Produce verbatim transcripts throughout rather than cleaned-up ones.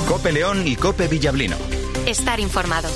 COPE León y COPE Villablino. Estar informado.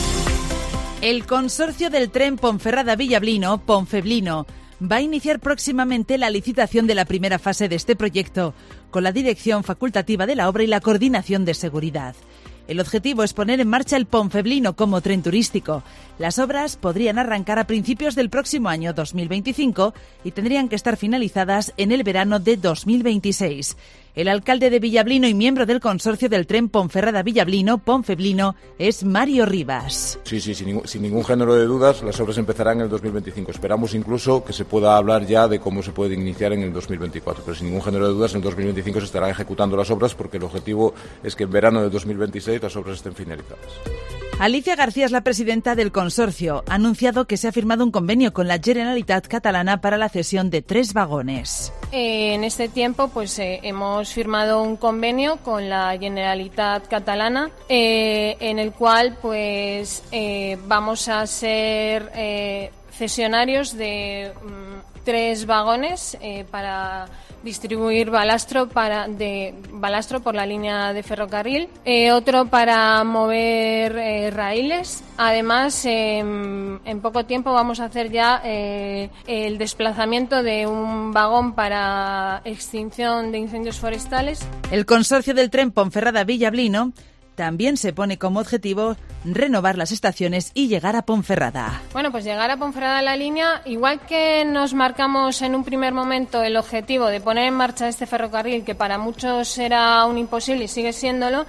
El consorcio del tren Ponferrada-Villablino, Ponfeblino, va a iniciar próximamente la licitación de la primera fase de este proyecto, con la dirección facultativa de la obra y la coordinación de seguridad. El objetivo es poner en marcha el Ponfeblino como tren turístico. Las obras podrían arrancar a principios del próximo año dos mil veinticinco y tendrían que estar finalizadas en el verano de dos mil veintiséis. El alcalde de Villablino y miembro del consorcio del tren Ponferrada-Villablino, Ponfeblino, es Mario Rivas. Sí, sí, sin ningún, sin ningún género de dudas, las obras empezarán en el dos mil veinticinco. Esperamos incluso que se pueda hablar ya de cómo se puede iniciar en el dos mil veinticuatro, pero sin ningún género de dudas, en el dos mil veinticinco se estarán ejecutando las obras porque el objetivo es que en verano de dos mil veintiséis las obras estén finalizadas. Alicia García es la presidenta del consorcio. Ha anunciado que se ha firmado un convenio con la Generalitat catalana para la cesión de tres vagones. Eh, en este tiempo pues eh, hemos firmado un convenio con la Generalitat catalana eh, en el cual pues eh, vamos a ser eh, cesionarios de um, tres vagones eh, para distribuir balastro para de balastro por la línea de ferrocarril, eh, otro para mover eh, raíles. Además, eh, en poco tiempo vamos a hacer ya eh, el desplazamiento de un vagón para extinción de incendios forestales. El consorcio del tren Ponferrada-Villablino también se pone como objetivo renovar las estaciones y llegar a Ponferrada. Bueno, pues llegar a Ponferrada la línea, igual que nos marcamos en un primer momento el objetivo de poner en marcha este ferrocarril, que para muchos era un imposible y sigue siéndolo,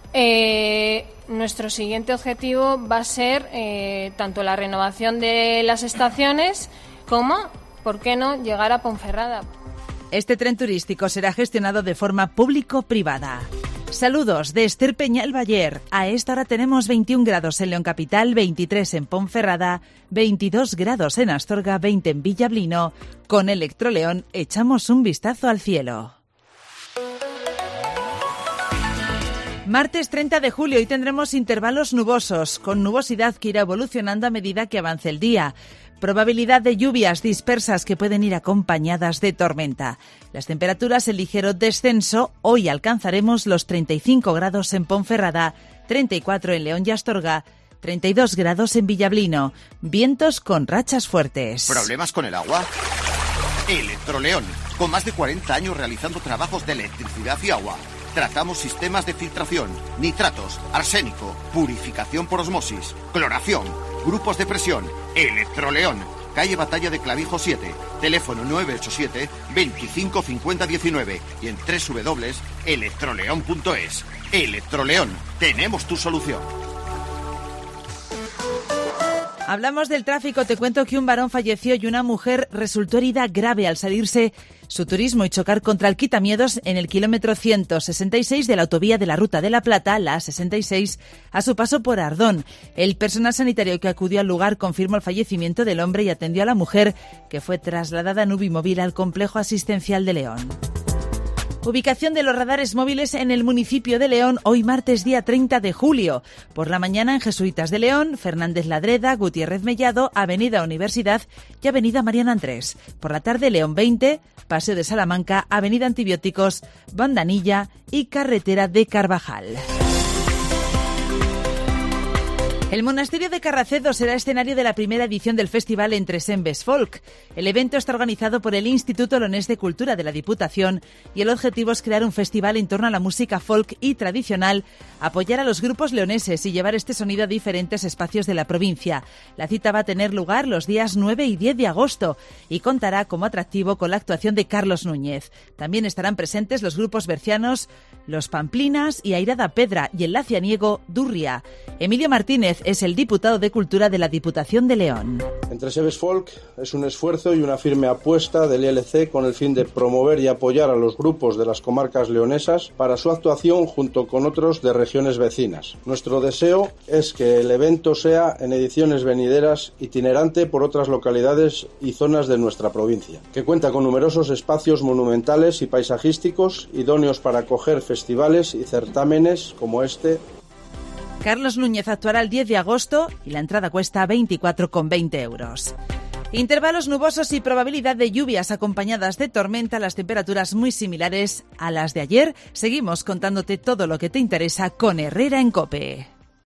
eh, nuestro siguiente objetivo va a ser eh, tanto la renovación de las estaciones como, ¿por qué no?, llegar a Ponferrada. Este tren turístico será gestionado de forma público-privada. Saludos de Esther Peñal Bayer. A esta hora tenemos veintiún grados en León Capital, veintitrés en Ponferrada, veintidós grados en Astorga, veinte en Villablino. Con Electroleón echamos un vistazo al cielo. Martes treinta de julio y tendremos intervalos nubosos, con nubosidad que irá evolucionando a medida que avance el día. Probabilidad de lluvias dispersas que pueden ir acompañadas de tormenta. Las temperaturas en ligero descenso. Hoy alcanzaremos los treinta y cinco grados en Ponferrada, treinta y cuatro en León y Astorga, treinta y dos grados en Villablino. Vientos con rachas fuertes. ¿Problemas con el agua? Electroleón, con más de cuarenta años realizando trabajos de electricidad y agua. Tratamos sistemas de filtración, nitratos, arsénico, purificación por osmosis, cloración, grupos de presión. Electroleón, calle Batalla de Clavijo siete, teléfono nueve ocho siete, veinticinco cincuenta diecinueve y en doble u doble u doble u punto electroleón punto es. Electroleón, tenemos tu solución. Hablamos del tráfico. Te cuento que un varón falleció y una mujer resultó herida grave al salirse su turismo y chocar contra el quitamiedos en el kilómetro ciento sesenta y seis de la autovía de la Ruta de la Plata, la A sesenta y seis, a su paso por Ardón. El personal sanitario que acudió al lugar confirmó el fallecimiento del hombre y atendió a la mujer, que fue trasladada en Ubimóvil al complejo asistencial de León. Ubicación de los radares móviles en el municipio de León, hoy martes día treinta de julio. Por la mañana en Jesuitas de León, Fernández Ladreda, Gutiérrez Mellado, Avenida Universidad y Avenida Mariano Andrés. Por la tarde León veinte, Paseo de Salamanca, Avenida Antibióticos, Bandanilla y Carretera de Carvajal. El monasterio de Carracedo será escenario de la primera edición del festival Entre Sembes Folk. El evento está organizado por el Instituto Leonés de Cultura de la Diputación y el objetivo es crear un festival en torno a la música folk y tradicional, apoyar a los grupos leoneses y llevar este sonido a diferentes espacios de la provincia. La cita va a tener lugar los días nueve y diez de agosto y contará como atractivo con la actuación de Carlos Núñez. También estarán presentes los grupos bercianos, los Pamplinas y Airada Pedra y el lacianiego Durria. Emilio Martínez es el diputado de Cultura de la Diputación de León. Entre Sembes Folk es un esfuerzo y una firme apuesta del I L C con el fin de promover y apoyar a los grupos de las comarcas leonesas para su actuación junto con otros de regiones vecinas. Nuestro deseo es que el evento sea en ediciones venideras itinerante por otras localidades y zonas de nuestra provincia, que cuenta con numerosos espacios monumentales y paisajísticos idóneos para acoger festivales y certámenes como este. Carlos Núñez actuará el diez de agosto y la entrada cuesta veinticuatro con veinte euros. Intervalos nubosos y probabilidad de lluvias acompañadas de tormenta, las temperaturas muy similares a las de ayer. Seguimos contándote todo lo que te interesa con Herrera en COPE.